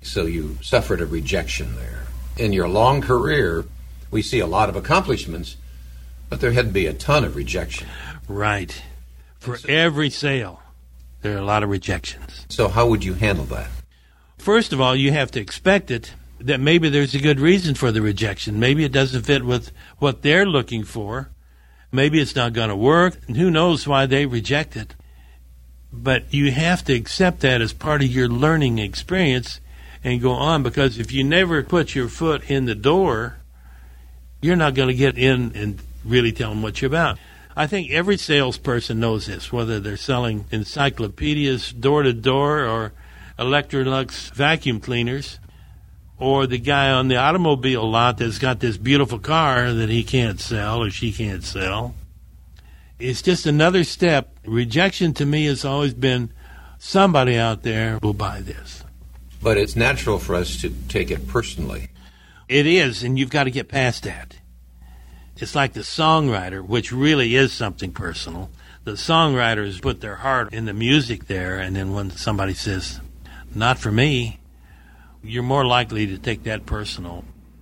So you suffered a rejection there. In your long career, we see a lot of accomplishments, but there had to be a ton of rejection. Right. For every sale, there are a lot of rejections. So how would you handle that? First of all, you have to expect it, that maybe there's a good reason for the rejection. Maybe it doesn't fit with what they're looking for. Maybe it's not going to work. And who knows why they reject it. But you have to accept that as part of your learning experience and go on, because if you never put your foot in the door, you're not going to get in and really tell them what you're about. I think every salesperson knows this, whether they're selling encyclopedias door-to-door or Electrolux vacuum cleaners, or the guy on the automobile lot that's got this beautiful car that he can't sell or she can't sell. It's just another step. Rejection to me has always been somebody out there will buy this. But it's natural for us to take it personally. It is, and you've got to get past that. It's like the songwriter, which really is something personal. The songwriters put their heart in the music there, and then when somebody says, not for me, you're more likely to take that personal.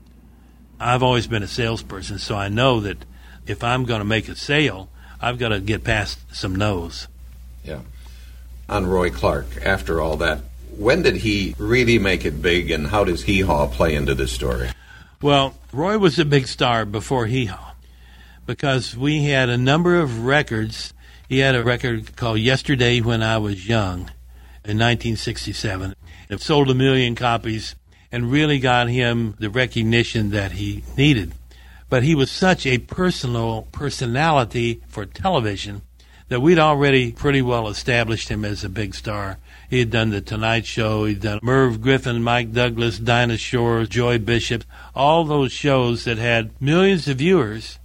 I've always been a salesperson, so I know that if I'm going to make a sale, I've got to get past some no's. Yeah. On Roy Clark, after all that, when did he really make it big, and how does Hee Haw play into this story? Well, Roy was a big star before Hee Haw, because we had a number of records. He had a record called Yesterday When I Was Young in 1967. It sold 1 million copies and really got him the recognition that he needed. But he was such a personality for television that we'd already pretty well established him as a big star. He had done The Tonight Show, he'd done Merv Griffin, Mike Douglas, Dinah Shore, Joy Bishop, all those shows that had millions of viewers.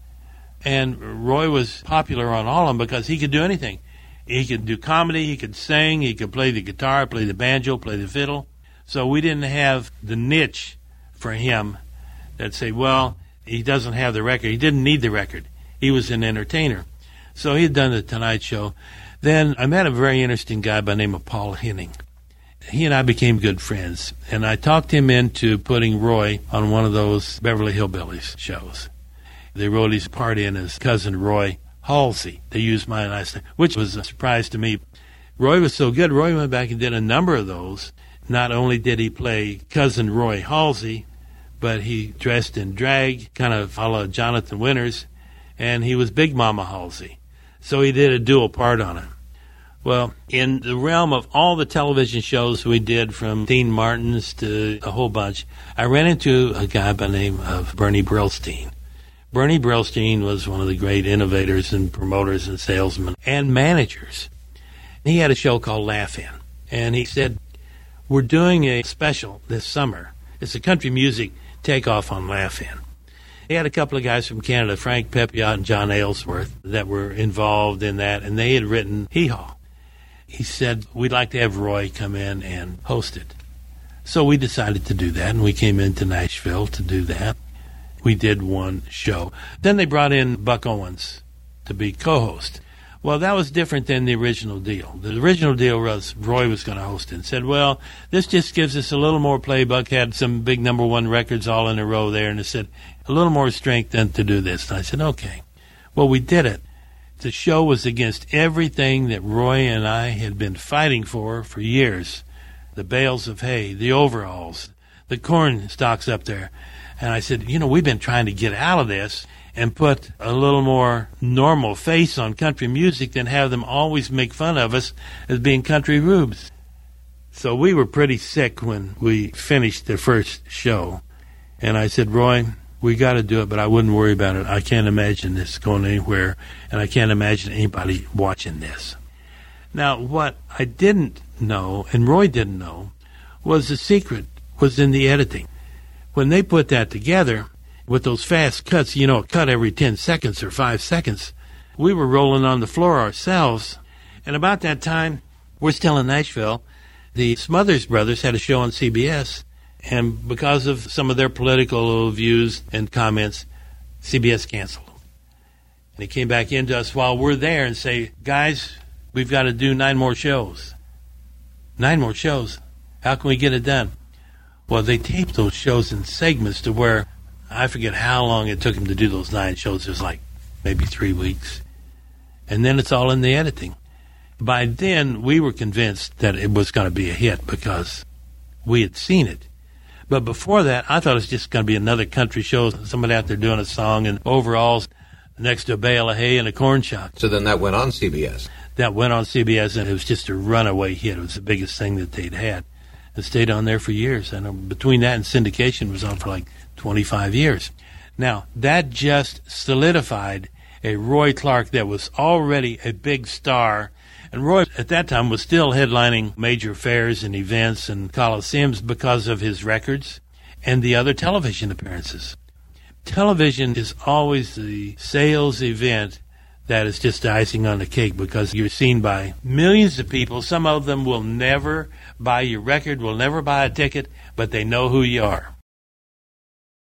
And Roy was popular on all of them because he could do anything. He could do comedy, he could sing, he could play the guitar, play the banjo, play the fiddle. So we didn't have the niche for him that say, well, he doesn't have the record. He didn't need the record. He was an entertainer. So he had done The Tonight Show. Then I met a very interesting guy by the name of Paul Henning. He and I became good friends, and I talked him into putting Roy on one of those Beverly Hillbillies shows. They wrote his part in as Cousin Roy Halsey. They used my last name, which was a surprise to me. Roy was so good, Roy went back and did a number of those. Not only did he play Cousin Roy Halsey, but he dressed in drag, kind of a la Jonathan Winters, and he was Big Mama Halsey. So he did a dual part on it. Well, in the realm of all the television shows we did, from Dean Martin's to a whole bunch, I ran into a guy by the name of Bernie Brillstein. Bernie Brillstein was one of the great innovators and promoters and salesmen and managers. He had a show called Laugh-In, and he said, we're doing a special this summer. It's a country music takeoff on Laugh-In. He had a couple of guys from Canada, Frank Pepiot and John Aylesworth, that were involved in that, and they had written Hee Haw. He said, we'd like to have Roy come in and host it. So we decided to do that, and we came into Nashville to do that. We did one show. Then they brought in Buck Owens to be co-host. Well, that was different than the original deal. The original deal was Roy was going to host it, and said, well, this just gives us a little more play. Buck had some big #1 records all in a row there, and it said, a little more strength than to do this. And I said, okay. Well, we did it. The show was against everything that Roy and I had been fighting for years. The bales of hay, the overalls, the corn stalks up there. And I said, we've been trying to get out of this and put a little more normal face on country music than have them always make fun of us as being country rubes. So we were pretty sick when we finished the first show. And I said, Roy, we got to do it, but I wouldn't worry about it. I can't imagine this going anywhere, and I can't imagine anybody watching this. Now, what I didn't know, and Roy didn't know, was the secret was in the editing. When they put that together, with those fast cuts, cut every 10 seconds or 5 seconds, we were rolling on the floor ourselves. And about that time, we're still in Nashville. The Smothers Brothers had a show on CBS, and because of some of their political views and comments, CBS canceled them. And they came back into us while we're there and say, guys, we've got to do 9 more shows. 9 more shows. How can we get it done? Well, they taped those shows in segments to where I forget how long it took him to do those 9 shows. It was like maybe 3 weeks. And then it's all in the editing. By then, we were convinced that it was going to be a hit because we had seen it. But before that, I thought it was just going to be another country show, somebody out there doing a song in overalls next to a bale of hay and a corn shock. So then that went on CBS. That went on CBS, and it was just a runaway hit. It was the biggest thing that they'd had. It stayed on there for years. And between that and syndication, it was on for like 25 years. Now, that just solidified a Roy Clark that was already a big star. And Roy, at that time, was still headlining major fairs and events and coliseums because of his records and the other television appearances. Television is always the sales event that is just icing on the cake because you're seen by millions of people. Some of them will never buy your record, will never buy a ticket, but they know who you are.